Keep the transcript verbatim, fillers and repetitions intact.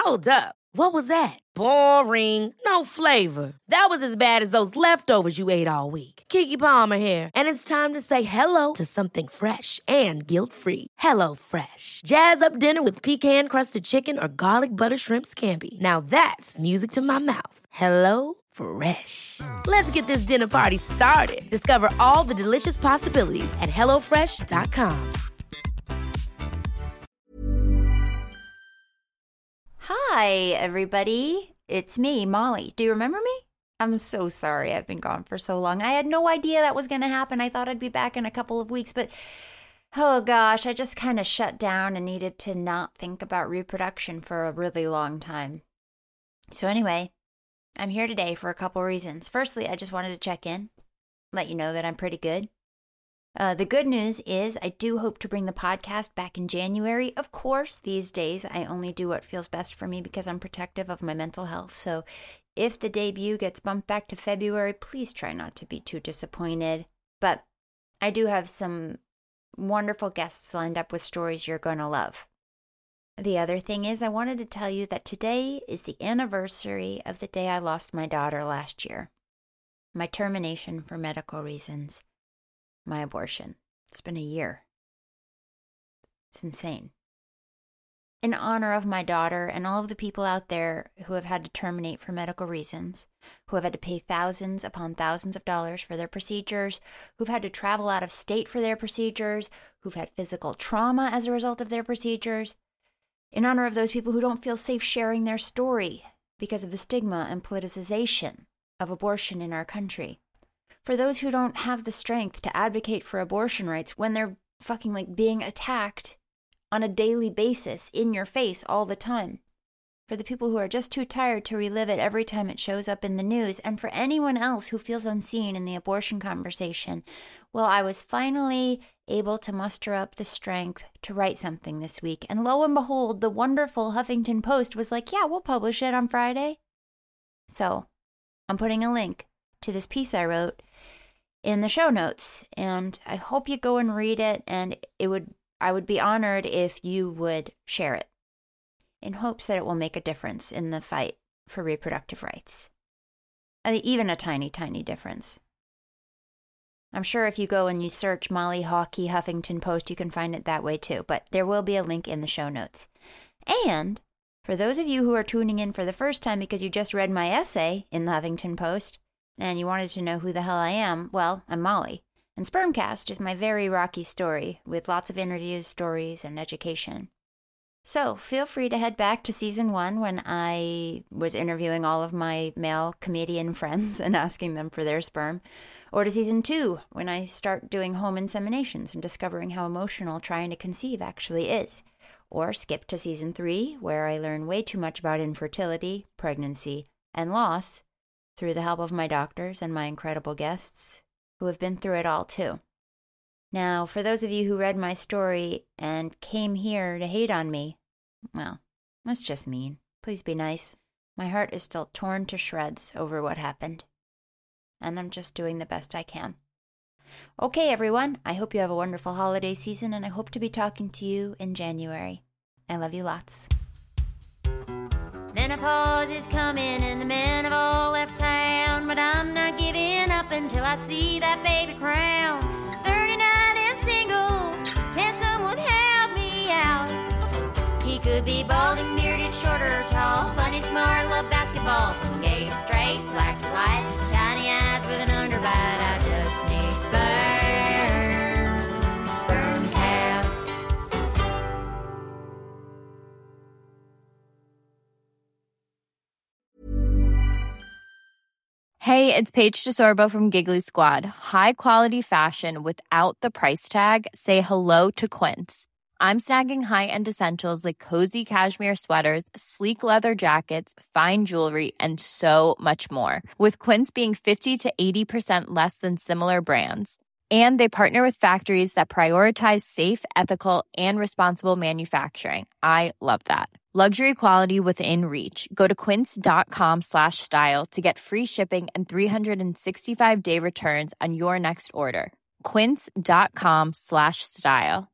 Hold up. What was that? Boring. No flavor. That was as bad as those leftovers you ate all week. Keke Palmer here, and it's time to say hello to something fresh and guilt-free. Hello Fresh. Jazz up dinner with pecan-crusted chicken or garlic butter shrimp scampi. Now that's music to my mouth. Hello Fresh. Let's get this dinner party started. Discover all the delicious possibilities at hello fresh dot com. Hi, everybody. It's me, Molly. Do you remember me? I'm so sorry I've been gone for so long. I had no idea that was going to happen. I thought I'd be back in a couple of weeks, but oh gosh, I just kind of shut down and needed to not think about reproduction for a really long time. So anyway, I'm here today for a couple reasons. Firstly, I just wanted to check in, let you know that I'm pretty good. Uh, the good news is I do hope to bring the podcast back in January. Of course, these days I only do what feels best for me because I'm protective of my mental health. So if the debut gets bumped back to February, please try not to be too disappointed. But I do have some wonderful guests lined up with stories you're going to love. The other thing is I wanted to tell you that today is the anniversary of the day I lost my daughter last year. My termination for medical reasons. My abortion. It's been a year. It's insane. In honor of my daughter and all of the people out there who have had to terminate for medical reasons, who have had to pay thousands upon thousands of dollars for their procedures, who've had to travel out of state for their procedures, who've had physical trauma as a result of their procedures, in honor of those people who don't feel safe sharing their story because of the stigma and politicization of abortion in our country. For those who don't have the strength to advocate for abortion rights when they're fucking like being attacked on a daily basis in your face all the time. For the people who are just too tired to relive it every time it shows up in the news. And for anyone else who feels unseen in the abortion conversation. Well, I was finally able to muster up the strength to write something this week. And lo and behold, the wonderful Huffington Post was like, yeah, we'll publish it on Friday. So I'm putting a link to this piece I wrote in the show notes, and I hope you go and read it, and it would I would be honored if you would share it in hopes that it will make a difference in the fight for reproductive rights. Uh, even a tiny, tiny difference. I'm sure if you go and you search Molly Hawkey Huffington Post, you can find it that way too, but there will be a link in the show notes. And for those of you who are tuning in for the first time because you just read my essay in the Huffington Post, and you wanted to know who the hell I am, well, I'm Molly. And Spermcast is my very rocky story, with lots of interviews, stories, and education. So feel free to head back to season one when I was interviewing all of my male comedian friends and asking them for their sperm, or to season two when I start doing home inseminations and discovering how emotional trying to conceive actually is. Or skip to season three, where I learn way too much about infertility, pregnancy, and loss, through the help of my doctors and my incredible guests who have been through it all too. Now, for those of you who read my story and came here to hate on me, well, that's just mean. Please be nice. My heart is still torn to shreds over what happened, and I'm just doing the best I can. Okay, everyone, I hope you have a wonderful holiday season, and I hope to be talking to you in January. I love you lots. Menopause is coming and the men have all left town, but I'm not giving up until I see that baby crown. thirty-nine and single, can someone help me out? He could be balding, bearded, short or tall, funny, smart, love basketball, from gay to straight, black to white, tiny eyes with an underbite. I just need sperm, Spermcast. Hey, it's Paige DeSorbo from Giggly Squad. High quality fashion without the price tag. Say hello to Quince. I'm snagging high-end essentials like cozy cashmere sweaters, sleek leather jackets, fine jewelry, and so much more. With Quince being fifty to eighty percent less than similar brands. And they partner with factories that prioritize safe, ethical, and responsible manufacturing. I love that. Luxury quality within reach. Go to quince.com slash style to get free shipping and three sixty-five day returns on your next order. Quince.com slash style.